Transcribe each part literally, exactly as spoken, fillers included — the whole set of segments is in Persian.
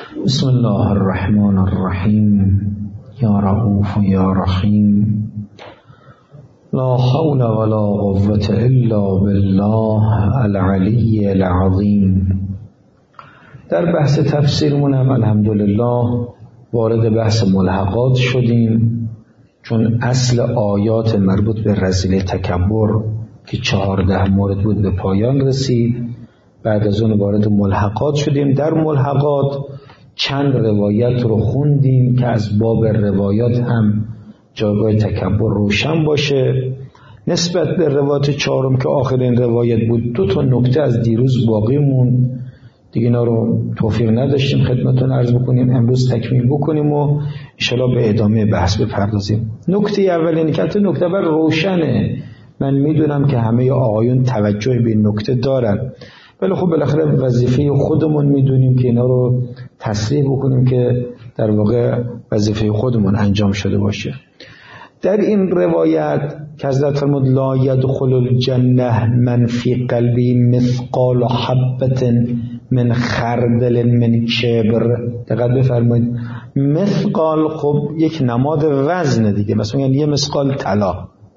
بسم الله الرحمن الرحیم. یا رؤوف یا رحیم. لا حول ولا قوة الا بالله العلی العظیم. در بحث تفسیرمون هم الحمدلله وارد بحث ملحقات شدیم، چون اصل آیات مربوط به رذیله تکبر که چهارده مورد بود به پایان رسید. بعد از اون وارد ملحقات شدیم. در ملحقات چند روایت رو خوندیم که از باب روایات هم جایگاه تکبر روشن باشه. نسبت به روایت چهارم که آخرین روایت بود دو تا نکته از دیروز باقی موند، دیگه اینا رو توفیق نداشتیم خدمتتون عرض بکنیم، امروز تکمیل بکنیم و ان شاءالله به ادامه بحث بپردازیم. نکته اول اینه که البته نکته بر روشنه، من میدونم که همه آقایون توجه به این نکته دارن، ولی خب بالاخره وظیفه خودمون میدونیم که اینا رو تصریح بکنیم که در واقع وظیفه خودمون انجام شده باشه. در این روایت که حضرت فرمود لا یدخل الجنه من فی قلبی مثقال حبة من خردل من کبر. دقت بفرمایید، مثقال خب یک نماد وزن دیگه، مثلا یعنی یه مثقال طلا.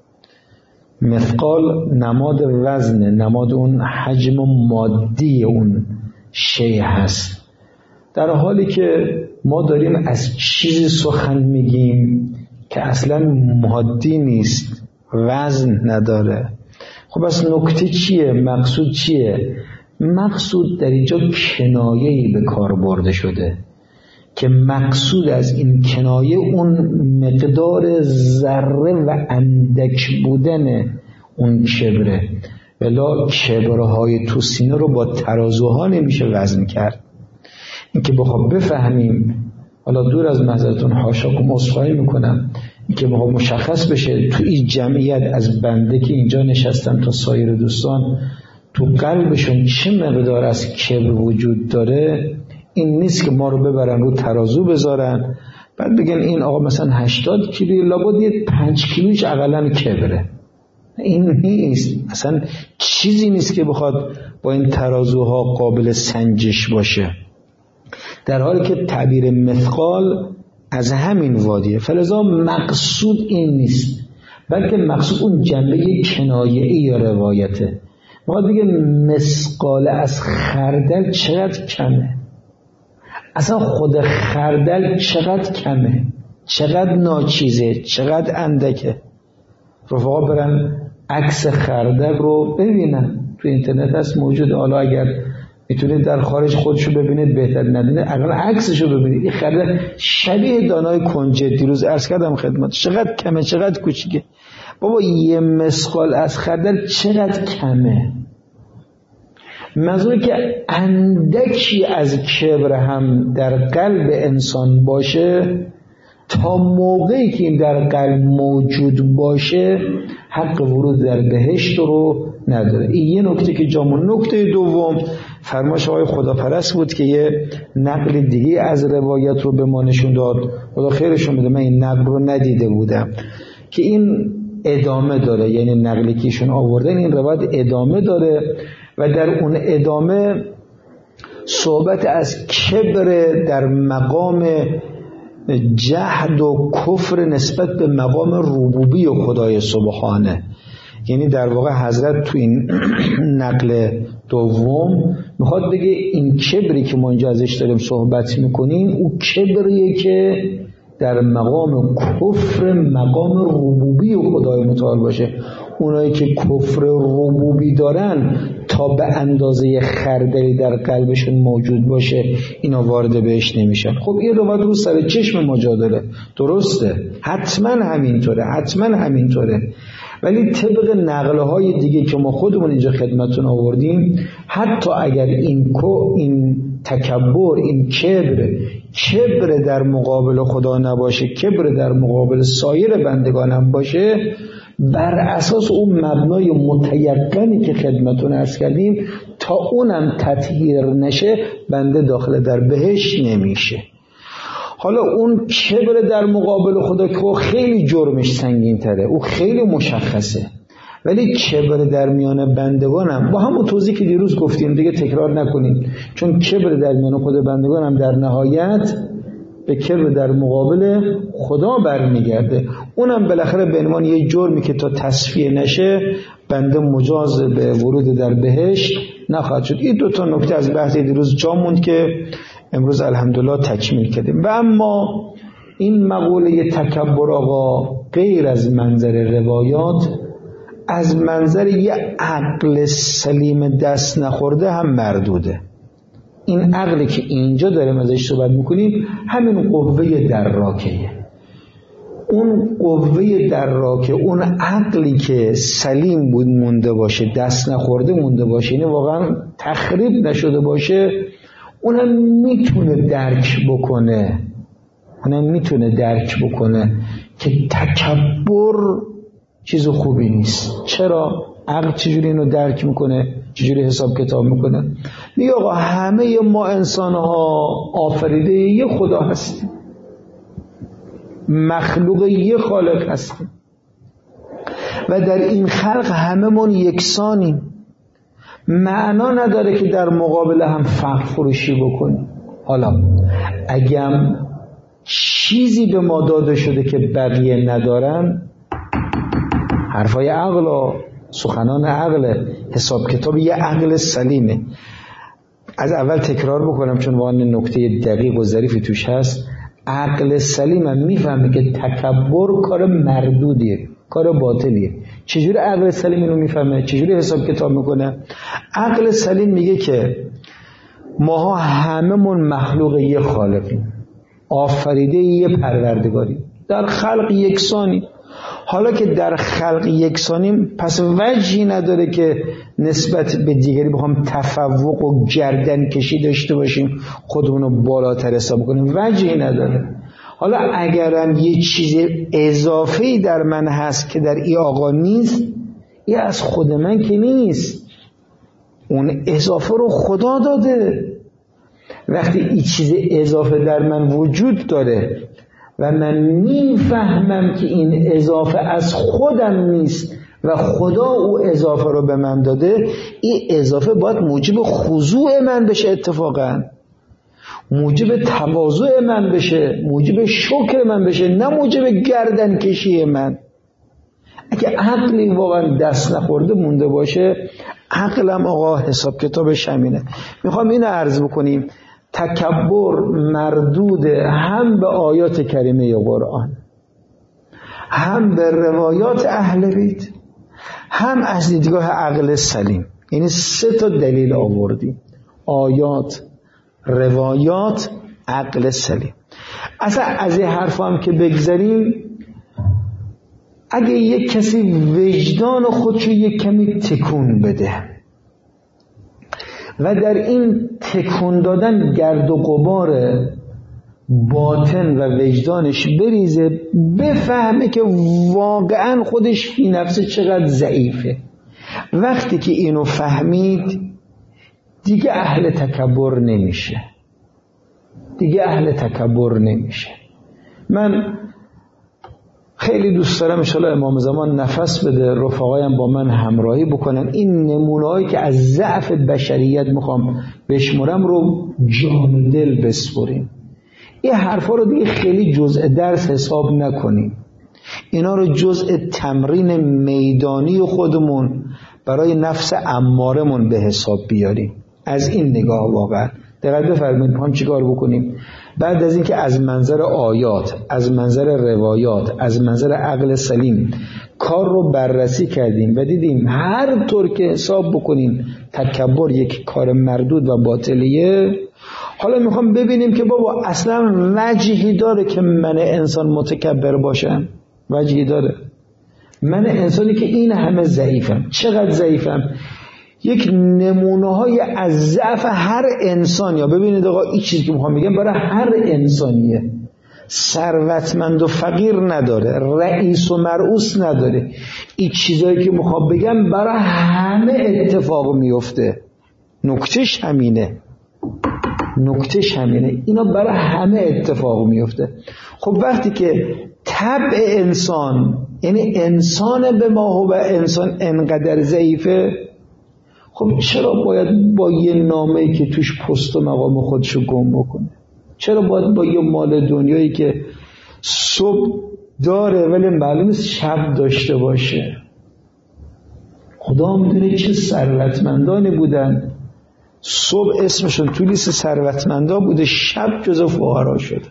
مثقال نماد وزن، نماد اون حجم مادی اون شی هست، در حالی که ما داریم از چیزی سخن میگیم که اصلا مادی نیست، وزن نداره. خب از نکته چیه؟ مقصود چیه؟ مقصود در اینجا کنایه‌ای به کار برده شده که مقصود از این کنایه اون مقدار ذره و اندک بودن اون کبره. ولی کبرهای تو سینه رو با ترازوها نمیشه وزن کرد. این که بخواب بفهمیم، حالا دور از محضرتون حاشاکم عذرخواهی میکنم، این که بخواب مشخص بشه تو این جمعیت از بنده که اینجا نشستم تا سایر دوستان تو قلبشون چه مقدار از کبر وجود داره، این نیست که ما رو ببرن رو ترازو بذارن بعد بگن این آقا مثلا هشتاد کیلوی، لابد یه پنج کیلویش اقلا کبره. این نیست، اصلا چیزی نیست که بخواد با این ترازوها قابل سنجش باشه، در حالی که تعبیر مثقال از همین وادیه. فلذا مقصود این نیست، بلکه مقصود اون جنبه کنایه‌ای یا روایته. ما دیگه مثقال از خردل چقدر کمه، اصلا خود خردل چقدر کمه، چقدر ناچیزه، چقدر اندکه. رفقا برن عکس خردل رو ببینن، تو اینترنت هست موجود، حالا اگر میتونید در خارج خودشو ببینید بهتر، ندونه اگر عکسشو ببینید. این خردل شبیه دانای کنجد، دیروز عرض کردم خدمت، چقدر کمه، چقدر کوچیکه. بابا یه مسقال از خردل چقدر کمه. منظور که اندکی از کبر هم در قلب انسان باشه، تا موقعی که این در قلب موجود باشه حق ورود در بهشت رو نداره. این یه نکته که جامون. نکته دوم فرمایش آقای خداپرست بود که یه نقل دیگه از روایت رو به ما نشون داد، خدا خیرشون بده، من این نقل رو ندیده بودم، که این ادامه داره، یعنی نقلی که ایشون آوردن این روایت ادامه داره و در اون ادامه صحبت از کبر در مقام جهد و کفر نسبت به مقام ربوبی و خدای سبحانه. یعنی در واقع حضرت تو این نقل دوم میخواد بگه این کبری که ما اینجا ازش داریم صحبت میکنیم او کبریه که در مقام کفر مقام ربوبی و خدای متعال باشه. اونایی که کفر ربوبی دارن تا به اندازه خردلی در قلبشون موجود باشه اینا وارد بهش نمیشن. خب این روایت رو سر چشم ما جا داره، درسته، حتما همینطوره، حتما همینطوره، ولی طبق نقلهای دیگه که ما خودمون اینجا خدمتون آوردیم، حتی اگر این کو این تکبر، این کبر کبر در مقابل خدا نباشه، کبر در مقابل سایر بندگان هم باشه، بر اساس اون مبنای متیقنی که خدمتون عرض کردیم تا اونم تطهیر نشه بنده داخل در بهشت نمیشه. حالا اون کبر در مقابل خدا که خیلی جرمش سنگین تره، او خیلی مشخصه، ولی کبر در میان بندگانم با همون توضیح که دیروز گفتیم دیگه تکرار نکنیم، چون کبر در میان خود بندگانم در نهایت به کبر در مقابل خدا برمیگرده. اونم بالاخره به عنوان یه جرمی که تا تصفیه نشه بنده مجاز به ورود در بهشت نخواهد شد. این دو تا نکته از بحث دیروز جا موند که امروز الحمدلله تکمیل کردیم. و اما این مقوله تکبر آقا غیر از منظر روایات، از منظر یه عقل سلیم دست نخورده هم مردوده. این عقلی که اینجا داریم ازش صحبت میکنیم همین قوه دراکیه. اون قوه دراکه، اون عقلی که سلیم بود مونده باشه، دست نخورده مونده باشه، یعنی واقعا تخریب نشده باشه، اونم میتونه درک بکنه اونم میتونه درک بکنه که تکبر چیز خوبی نیست. چرا؟ عقل چجوری اینو درک میکنه؟ چجوری حساب کتاب میکنه؟ میگه آقا همه ما انسان ها آفریده یه خدا هستیم، مخلوق یه خالق هستیم و در این خلق همه من یکسانیم. معنا نداره که در مقابل هم فقر فروشی بکنیم. حالا اگم چیزی به ما داده شده که بقیه ندارن، حرفای عقل و سخنان عقل، حساب کتاب یه عقل سلیمه. از اول تکرار بکنم چون واقعا نکته دقیق و ظریفی توش هست. عقل سلیم هم میفهمه که تکبر کار مردودیه، کار باطلیه. چجوری عقل سلیم اینو میفهمه؟ چجوری حساب کتاب میکنه؟ عقل سلیم میگه که ماها هممون مخلوق یه خالقیم، آفریده یه پروردگاری، در خلق یکسانی. حالا که در خلق یکسانیم پس وجهی نداره که نسبت به دیگری بخوام تفوق و گردن کشی داشته باشیم، خودمونو بالاتر حساب کنیم، وجهی نداره. حالا اگرم یه چیز اضافه‌ای در من هست که در ای آقا نیست، این از خود من که نیست، اون اضافه رو خدا داده. وقتی این چیز اضافه در من وجود داره و من میفهمم که این اضافه از خودم نیست و خدا او اضافه رو به من داده، این اضافه باید موجب خضوع من بشه، اتفاقا موجب تواضع من بشه، موجب شکر من بشه، نه موجب گردن کشی من. اگه عقلی واقعا دست نخورده مونده باشه، عقلم آقا حساب کتابش همینه. میخوام اینو عرض بکنیم، تکبر مردوده هم به آیات کریمه قرآن، هم به روایات اهل بیت، هم از دیدگاه عقل سلیم. یعنی سه تا دلیل آوردیم: آیات، روایات، عقل سلیم. اصلا از این حرف هم که بگذاریم، اگه یک کسی وجدان خودشو یک کمی تکون بده و در این تکون دادن گرد و غبار باطن و وجدانش بریزه، بفهمه که واقعا خودش فی نفسه چقدر ضعیفه. وقتی که اینو فهمید دیگه اهل تکبر نمیشه، دیگه اهل تکبر نمیشه. من خیلی دوست دارم انشاءالله امام زمان نفس بده، رفقایم با من همراهی بکنن، این نمونه‌هایی که از ضعف بشریت میخوام بشمرم رو جان دل بسپریم. این حرفا رو دیگه خیلی جزء درس حساب نکنیم، اینا رو جزء تمرین میدانی خودمون برای نفس امارمون به حساب بیاریم. از این نگاه واقعا دقت بفرمایید میخوام چیکار بکنیم. بعد از اینکه از منظر آیات، از منظر روایات، از منظر عقل سلیم کار رو بررسی کردیم و دیدیم هر طور که حساب بکنیم تکبر یک کار مردود و باطلیه، حالا میخوام ببینیم که بابا اصلا وجهی داره که من انسان متکبر باشم؟ وجهی داره؟ من انسانی که این همه ضعیفم، چقدر ضعیفم؟ یک نمونه های از ضعف هر انسان. یا ببینید آقا این چیزی که میخوام بگم برای هر انسانیه، ثروتمند و فقیر نداره، رئیس و مرئوس نداره. این چیزایی که میخوام بگم برای همه اتفاق میفته. نکتهش همینه، نکتهش همینه، اینا برای همه اتفاق میفته. خب وقتی که طبع انسان یعنی انسان به ما و انسان انقدر ضعیفه. خب چرا باید با یه نامه‌ای که توش پست و مقام خودشو گم بکنه؟ چرا باید با یه مال دنیایی که صبح داره ولی معلوم است شب داشته باشه؟ خدا میدونه چه ثروتمندانی بودن، صبح اسمشون تو لیست ثروتمندا بوده، شب جزو فقرا شده.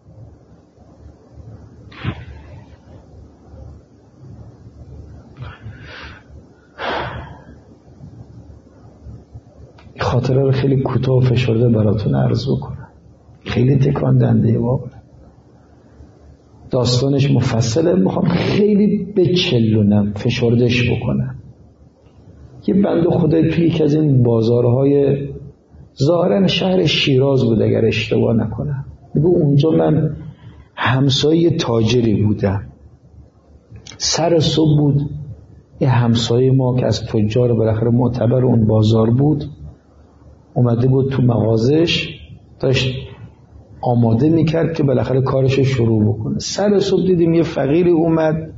خاطره رو خیلی کوتاه و فشرده براتون عرض بکنم، خیلی تکان دنده واقعا. داستانش مفصله، میخوام خیلی بچلونم فشردش بکنم. یه بنده خدای توی یکی از این بازارهای ظاهرا شهر شیراز بود اگر اشتباه نکنم، بگو اونجا من همسایه تاجری بودم. سر صبح بود یه همسایه ما که از تجار بالاخره معتبر اون بازار بود اومده بود تو مغازش، داشت آماده میکرد که بالاخره کارش رو شروع بکنه. سر صبح دیدیم یه فقیری اومد،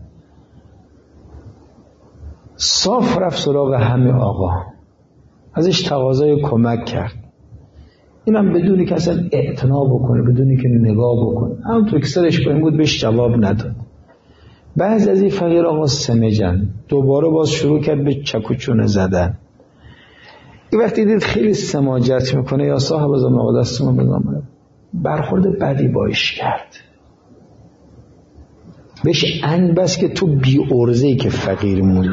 صاف رفت سراغ همه آقا، ازش تقاضای کمک کرد. اینم بدونی که اصلا اعتنا بکنه، بدونی که نگاه بکنه، همونطور که سرش پایین بود بهش جواب نداد. بعضی از این فقیر آقا سمجن دوباره باز شروع کرد به چکوچونه زدن. این وقتی دید خیلی سماجت میکنه، یا صاحب از آقا دستمون بگم برخورد بدی باش کرد، بهش انگ بس که تو بی ارزه‌ای که فقیر موندی.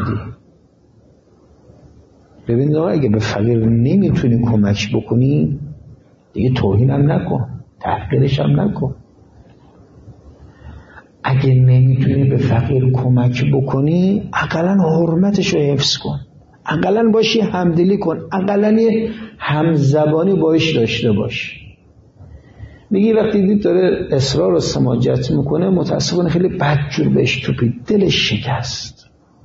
ببین آقا اگه به فقیر نمیتونی کمک بکنی دیگه توهین هم نکن، تحقیرش هم نکن. اگه نمیتونی به فقیر کمک بکنی اقلا حرمتش رو حفظ کن، اقلا باشی همدلی کن، اقلا یه همزبانی باش داشته باش. میگی وقتی دید داره اصرار و سماجت میکنه متاسفانه خیلی بدجور بهش توپید، دلش شکست.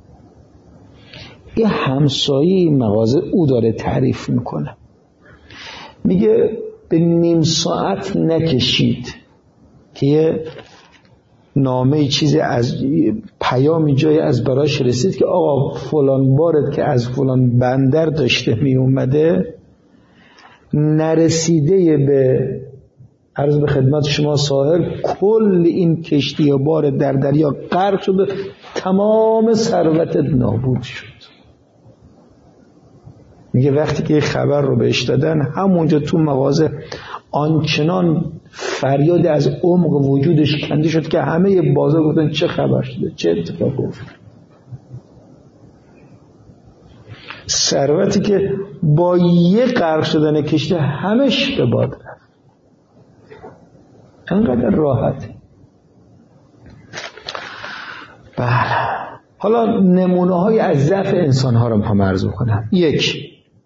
یه همسایه مغازه او داره تعریف میکنه، میگه به نیم ساعت نکشید که یه نامه چیزی از پیامی جای از براش رسید که آقا فلان بارد که از فلان بندر داشته می اومده نرسیده به عرض به خدمت شما ساحل، کل این کشتی و بار در دریا غرق شده، تمام ثروتت نابود شد. میگه وقتی که خبر رو بهش دادن همونجا تو مغازه آنچنان فریاد از عمق وجودش کنده شد که همه بازار گفتن چه خبر شده، چه اتفاق افتاد. ثروتی که با یه غرق شدن کشتی همش به باد رفت. انقدر راحت. بله، حالا نمونه های از ضعف انسان ها رو هم عرض میکنم. یک،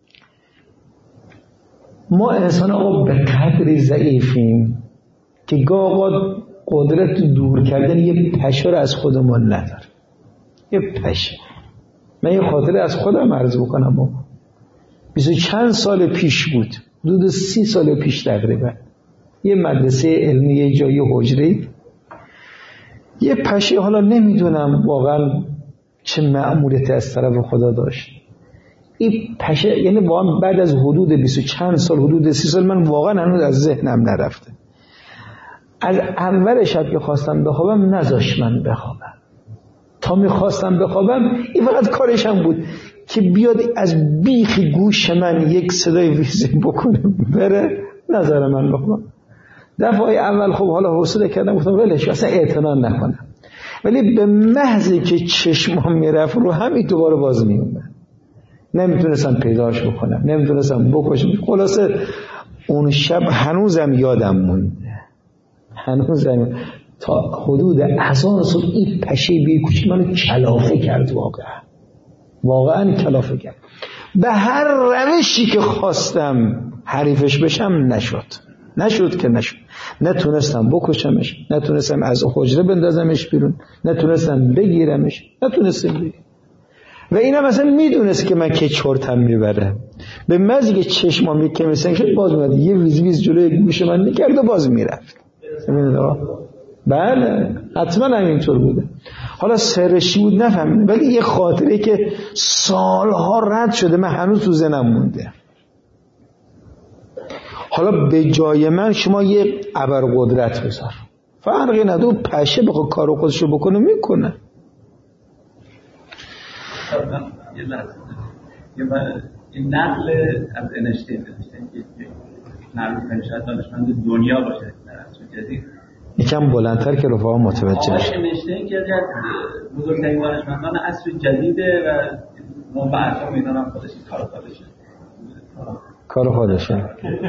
ما انسان ها به قدری ضعیفیم که گاه قدرت دور کردن یه پشه رو از خودمون نداره. یه پشه. من یه خاطره از خودم عرض بکنم. بابا بیست و چند سال پیش بود، حدود سی سال پیش تقریبا، یه مدرسه علمی یه جایی حجره، یه پشه، حالا نمیدونم واقعا چه مأموریتی از طرف خدا داشت این پشه، یعنی واقعا بعد از حدود بیست و چند سال، حدود سی سال، من واقعا هنوز از ذهنم نرفته. از اول شب که خواستم بخوابم نذاش من بخوابم، تا میخواستم بخوابم این فقط کارش هم بود که بیاد از بیخ گوش من یک صدای ویزی بکنه بره، نذاره من بخوابم. دفعه اول خب حالا حوصله کردم، گفتم ولش اصلا اعتنا نکنم، ولی به محضی که چشمام میرفت رو همین دوباره باز میومد، نمیتونستم پیداش بکنم، نمیتونستم بکشم. خلاصه اون شب هنوزم یادم مونده، هنوزم تا حدود اذان صبح این پشه بی کوچیک منو کلافه کرد، واقعا واقعا کلافه کرد. به هر روشی که خواستم حریفش بشم نشد، نشد که نشد. نتونستم بکشمش، نتونستم از حجره بندازمش بیرون، نتونستم بگیرمش، نتونستم بگیرم. و اینم مثلا میدونست که من که چرتم میبره، به مزی که چشمام یک کمی سنگ شد باز میاد یه ویز ویز جلوی گوش من میکرد و باز میرفت. بله حتما همینطور بوده. حالا سرشی بود نفهمیدم، ولی یه خاطره که سالها رد شده من هنوز تو ذهنم مونده. حالا به جای من شما یه ابرقدرت بذار، فرقی نداره، پشه بخواد کارو خودشو بکنه میکنه. یه لحظه این نقل از انشتین نقل کنشت دانشمند دنیا باشه در عصر جدید یکم بلندتر که رفاقا متوجه بشه. آقای انشتین که از بزرگترین دانشمندان عصر جدیده و منبع اتم اینا هم خودش کار خودشه کار خودشه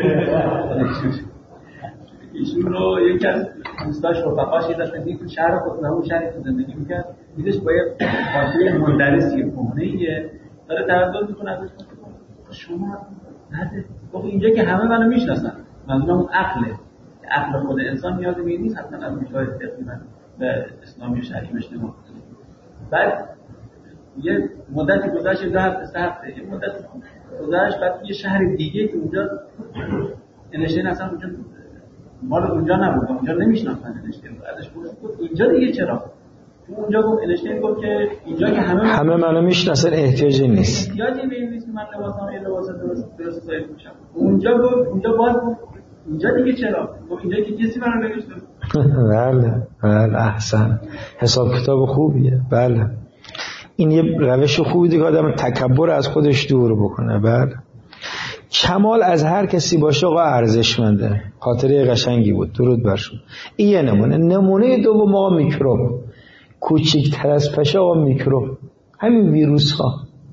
ایشون رو یکی از دوستاش رفقاش یه داشتن که تو شهر خود نمون شهری که زندگی میکرد دیدش با یه خاطره مندرسی کهنه‌ایه داره تردد میکنه ازش شما نده بخو اینجا که همه منو میشناسن، منظورم اون عقله، عقل خود انسان نیازی به نیست حتما از میشای تقریبا به اسلامی و شرعی بشنه. بعد یه مدتی گذشت دو هفته سه هفته یه مدت گذشت بعد یه شهر دیگه که اونجا انشتین اصلا اونجا مال اونجا نبود، اونجا نمیشناختن انشتین. ازش گفت اینجا دیگه چرا؟ اونجا گفت انشتین گفت که اینجا که همه همه منو میشناسن احتیاجی نیست. احتیاجی به این نیست که من لباسام یه لباس درست درست سایز میشم. اونجا گفت اونجا باز گفت اینجا دیگه چرا؟ گفت اینجا که کسی منو نمیشناسه. بله بله احسن، حساب کتاب خوبیه. بله این یه روش خوبی دیگه آدم تکبر از خودش دور بکنه. بله کمال از هر کسی باشه آقا ارزشمنده. خاطره قشنگی بود، درود بر شما. این یه نمونه. نمونه دوم آقا میکروب، کوچکتر از پشه آقا میکروب، همین ویروس ها.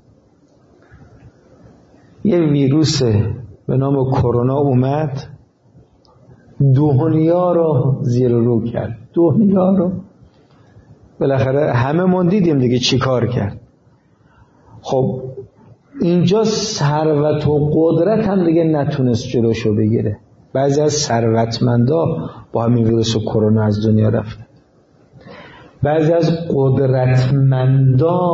یه ویروس به نام کرونا اومد دنیا رو زیر رو کرد، دنیا رو بالاخره همه من دیدیم دیگه چی کار کرد. خب اینجا ثروت و قدرت هم دیگه نتونست جلوشو بگیره. بعضی از ثروتمندا با همین ویروس کرونا از دنیا رفتن، بعضی از قدرتمندا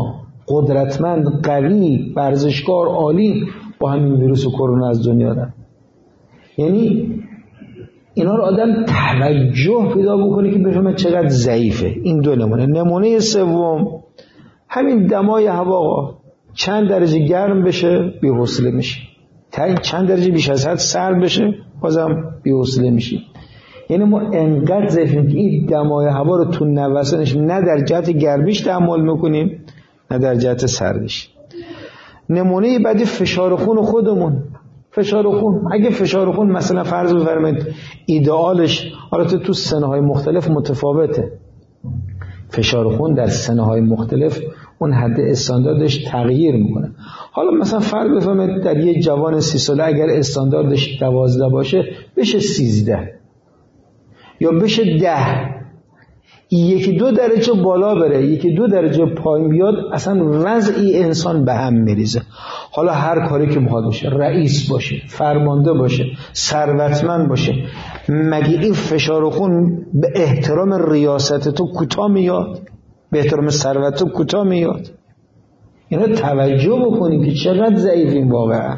قدرتمند قوی ورزشکار عالی با همین ویروس کرونا از دنیا رفتن. یعنی اینا رو آدم توجه پیدا بکنه که بفهمه چقدر ضعیفه. این دو نمونه. نمونه سوم همین دمای هوا، چند درجه گرم بشه بی‌حوصله میشی، تا چند درجه بیش از حد سرد بشه بازم بی‌حوصله میشی. یعنی ما انقدر ضعیفیم که این دمای هوا رو تو نوسانش نه در جهت گرمیش تحمل میکنیم نه در جهت سردش. نمونه بعدی فشار خون خودمون. فشار خون، اگه فشار خون مثلا فرض بفرمایید ایدئالش البته تو سنهای مختلف متفاوته، فشار خون در سنهای مختلف اون حد استانداردش تغییر میکنه. حالا مثلا فرض بفرمایید در یه جوان سی ساله اگر استانداردش دوازده باشه بشه سیزده یا بشه ده، یکی دو درجه بالا بره یکی دو درجه پایین بیاد اصلا وضعی انسان به هم میریزه. حالا هر کاری که بخواد باشه، رئیس باشه، فرمانده باشه، ثروتمند باشه، مگه این فشار خون به احترام ریاست تو کوتاه میاد؟ به احترام ثروت تو کوتاه میاد؟ اینا توجه بکنیم که چقدر ضعیفیم واقعا.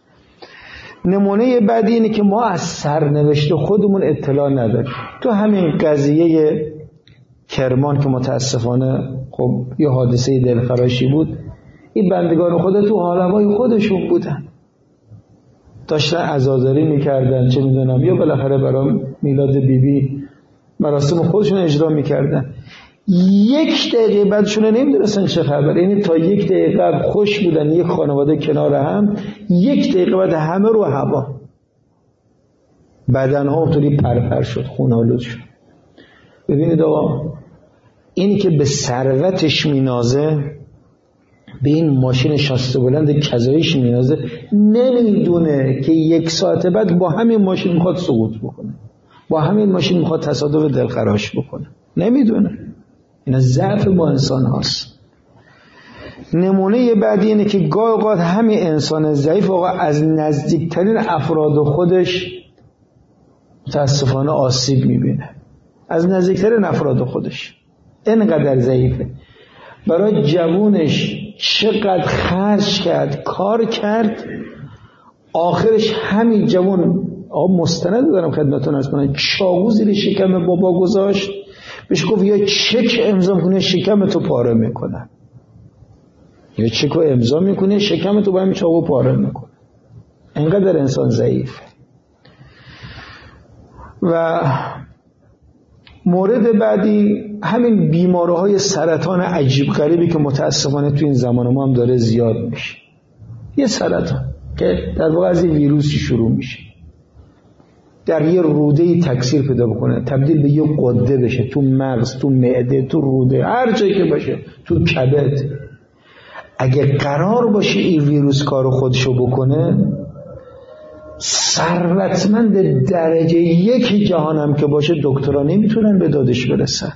نمونه بعدی اینه که ما از سرنوشت خودمون اطلاع نداریم. تو همین قضیه کرمان که متاسفانه خب یه حادثه دلخراشی بود، این بندگان خدا تو حال هوای خودشون بودن، داشتن عزاداری میکردن، چه میدونم یا بالاخره برای میلاد بیبی بی مراسم خودشون اجرا میکردن. یک دقیقه بعدشون نمیدونستن چه خبر، یعنی تا یک دقیقه خوش بودن یک خانواده کنار هم، یک دقیقه بعد همه رو هوا، بدنها اونطوری پرپر شد، خونالود شد. ببینید آقا اینی که به ثروتش مینازه، به این ماشین شاسته بلند کذاییش مینازه، نمیدونه که یک ساعت بعد با همین ماشین میخواد سقوط بکنه، با همین ماشین میخواد تصادف دلخراش بکنه، نمیدونه. این ضعف با انسان هاست. نمونه بعدی اینه که گاه اوقات همین انسان ضعیف آقا از نزدیکترین افراد خودش متاسفانه آسیب میبینه، از نزدیکترین افراد خودش اینقدر ضعیفه. برای جوونش چقدر خرج کرد، کار کرد، آخرش همین جوون آقا مستند دارم خدمتتون عرض کنم، چاقو زیر شکم بابا گذاشت، بهش گفت یا چک امضا کنه شکم تو پاره میکنه، یا چک رو امضا میکنه شکم تو با همین چاقو پاره میکنه. اینقدر انسان ضعیفه. و مورد بعدی همین بیماری‌های سرطان عجیب غریبی که متاسفانه تو این زمان ما هم داره زیاد میشه. یه سرطان که در واقع از این ویروسی شروع میشه، در یه روده‌ای تکثیر پیدا بکنه، تبدیل به یه قده بشه، تو مغز، تو معده، تو روده، هر جایی که باشه، تو کبد. اگه قرار باشه این ویروس کارو خودشو بکنه، ثروتمند درجه یک جهانم که باشه دکترها نمیتونن به دادش برسن.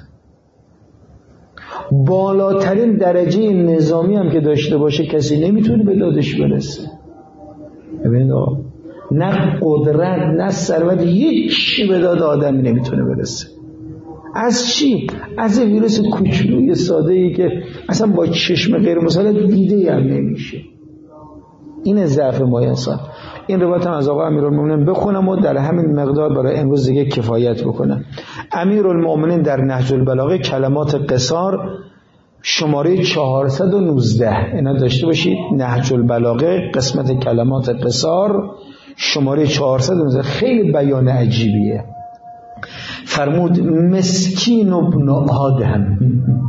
بالاترین درجه نظامی هم که داشته باشه کسی نمیتونه به دادش برسه. ببینید آقا، نه قدرت نه ثروت، هیچی به داد آدمی نمیتونه برسه. از چی؟ از این ویروس کوچولوی ساده‌ای که اصلا با چشم غیر مسلط دیده هم نمیشه. این ضعف ما انسان. این روایت هم از آقا امیرالمومنین بخونم و در همین مقدار برای امروز دیگه کفایت بکنم. امیرالمومنین در نهج البلاغه کلمات قصار شماره چهارصد و نوزده، اینا داشته باشید، نهج البلاغه قسمت کلمات قصار شماره چهارصد و نوزده، خیلی بیان عجیبیه. فرمود مسکین ابن آدم،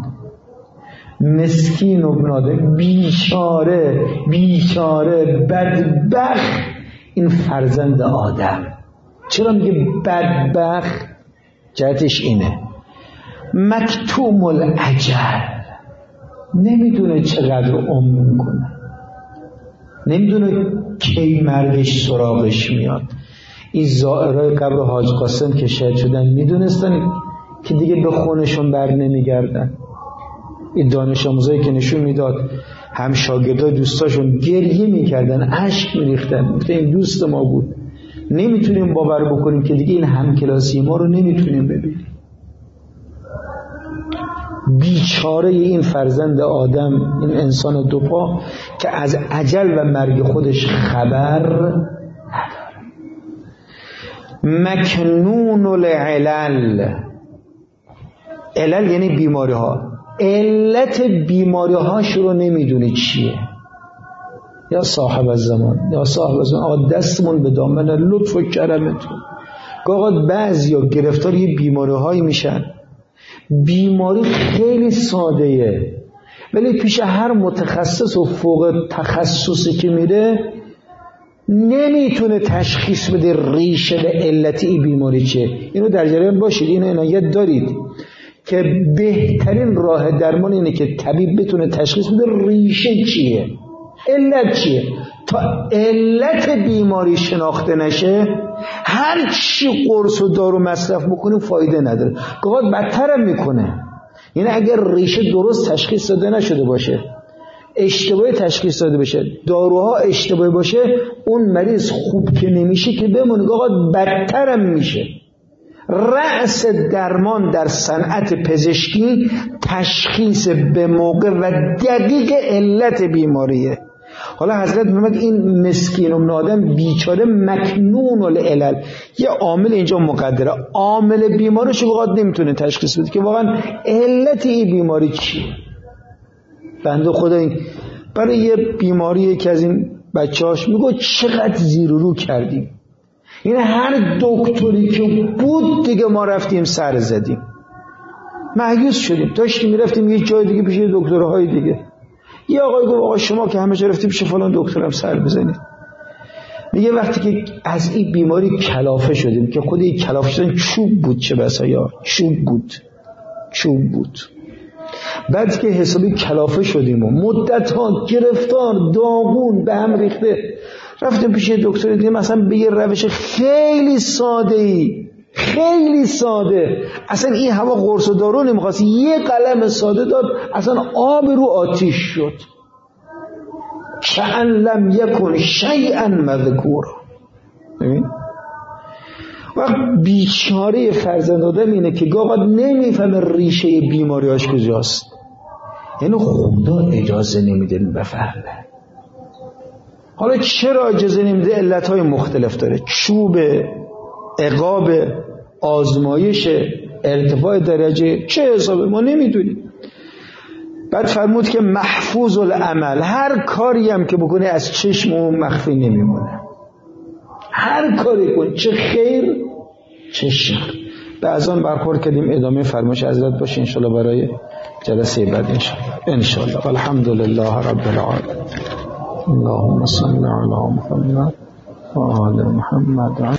مسکین ابن آدم، بیچاره بیچاره بدبخت این فرزند آدم. چرا میگه بدبخت؟ جهتش اینه مکتوم الاجل، نمیدونه چقدر عمر میکنه، نمیدونه کی مرگش سراغش میاد. این زائرای قبر حاج قاسم که شهید شدن میدونستن که دیگه به خونشون بر نمیگردن. این دانش آموزایی که نشون میداد هم شاگردای دوستاشون گریه میکردن، اشک میریختن، میگفتن این دوست ما بود، نمیتونیم باور بکنیم که دیگه این همکلاسی ما رو نمیتونیم ببینیم. بیچاره این فرزند آدم، این انسان دوپا که از اجل و مرگ خودش خبر نداره. مکنون العلل، علل یعنی بیماری ها، علت بیماری هاش رو نمیدونی چیه. یا صاحب الزمان، یا صاحب الزمان، آقا دستمون به دامن لطف و کرمتون. آقا بعضی ها گرفتار یه بیماری هایی میشن، بیماری خیلی سادهه ولی پیش هر متخصص و فوق تخصصی که میره نمیتونه تشخیص بده ریشه و علت این بیماری چیه. اینو در جریان باشید، اینو عنایت دارید که بهترین راه درمان اینه که طبیب بتونه تشخیص بده ریشه چیه، علت چیه. تا علت بیماری شناخته نشه هر چی قرص و دارو مصرف بکنیم فایده نداره، گاهی بدتر هم میکنه. یعنی اگر ریشه درست تشخیص داده نشده باشه، اشتباهی تشخیص داده بشه، داروها اشتباهی باشه، اون مریض خوب که نمیشه که بمونه، گاهی بدتر هم میشه. رأس درمان در صنعت پزشکی تشخیص به موقع و دقیق علت بیماریه. حالا حضرت محمد این مسکین ابن آدم بیچاره مکنون العلل، یه عامل اینجا مقدره، عامل بیماریش واقعا نمیتونه تشخیص بده که واقعا علت این بیماری چیه. بنده خدا این برای یه بیماری که از این بچه‌هاش میگه چقدر زیر و رو کردیم، یعنی هر دکتری که بود دیگه ما رفتیم سر زدیم، مایوس شدیم، داشتیم میرفتیم یه جای دیگه پیش دکترهای دیگه. یه آقای گفت آقا شما که همه جا رفتیم پیش فلان دکترم سر بزنید. میگه وقتی که از این بیماری کلافه شدیم که خود این کلافه شدن چوب بود، چه بسا یا چوب بود چوب بود بعد که حسابی کلافه شدیم و مدت ها گرفتار داغون به هم ریخته، رفتیم پیش دکتر دیدیم مثلا به یه روش خیلی ساده ای خیلی ساده، اصلا این هوا قرص و دارو نمیخواست، یه قلم ساده داد اصلا آب رو آتیش شد، کأن لم یکن شیئا مذکورا. ببین وقت بیچاره فرزند آدم اینه که گاهی نمیفهمه ریشه بیماریاش کجاست، یعنی خدا اجازه نمیده بفهمه. حالا چرا اجازه نمیده؟ علتهای مختلف داره. چوب عقاب، آزمایش، ارتفاع درجه چه حسابه ما نمیدونیم. بعد فرمود که محفوظ العمل، هر کاری هم که بکنه از چشم اون مخفی نمیمونه، هر کاری کن چه خیر چه شر. به از آن برخورد کردیم. ادامه فرمایش حضرت باشه انشالله برای جلسه بعد انشالله انشالله. الحمدلله رب العالمین. اللهم صل علی محمد و آل محمد.